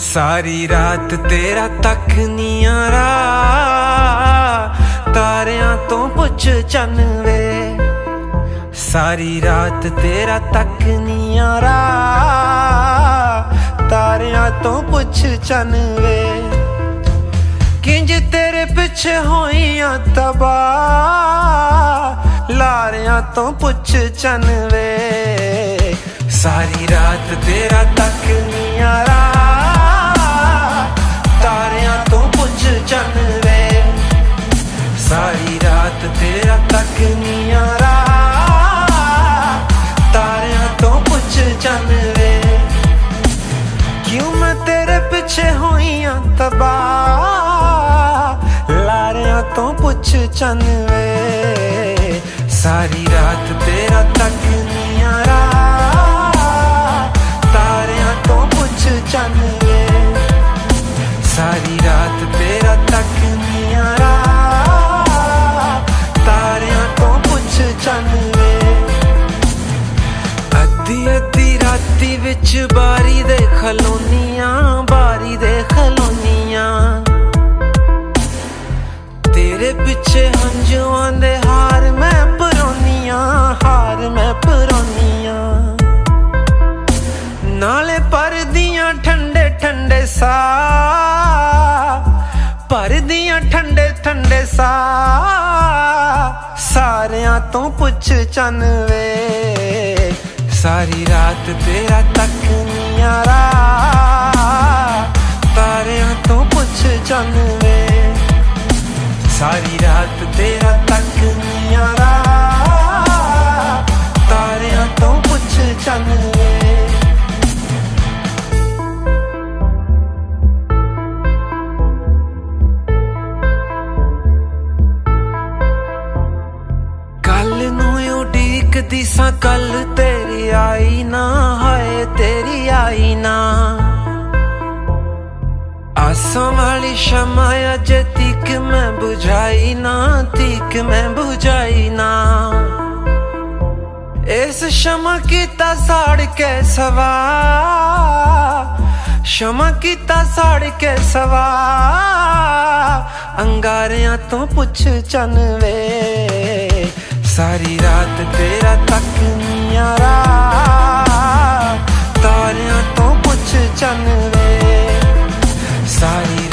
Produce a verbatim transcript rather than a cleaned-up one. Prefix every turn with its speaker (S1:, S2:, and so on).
S1: सारी रात तेरा तक नी आरा, तारियां तो पुछ चन वे। सारी रात तेरा तक नी आरा, तारियां तो पुछ चन वे। किंज तेरे पिछे होइयां तबाह, लारियां तो पुछ चन वे। सारी रात तेरा तक नी आरा, तारियां तो पुछ चन वे। सारी रात तेरा तक नी आरा, तारियां तो पुछ चन वे। क्यों मैं तेरे पिछे होइयां तबाह, लारियां तो पुछ चन वे। सारी रात तेरा तक नी आरा, तारियां तो पुछ चन वे। सारी रात तेरा तक नी आरा, तारियां तो पुछ चन वे। अद्धी अद्धी राती विच बारी दे खलोनियां, बारी दे खलोनियां। तेरे पिछे हंजुआं दे हार मैं परोनियां, हार मैं परोनियां। नाले पर दियां ठंडे ठंडे सा, पर दियां ठंडे ठंडे सा। सारियां तो पुछ चन वे। सारी रात तेरा तक नी आरा, तारियां तो पुछ चन वे। सारी रात तेरा तक नी आरा, तारियां तो पुछ चन वे। उड़ीकदी सा कल तेरी आई ना, हाय तेरी आई ना। आसां वाली शमा अजे तीक मैं बुझाई ना, तीक मैं बुझाई ना। इस शमा कीता साड़ के सवा, शमा कीता साड़ के सवा। अंगारियां तो पुछ चन वे। सारी रात तेरा तक नी आरा, तारियां तो पुछ चन वे। सारी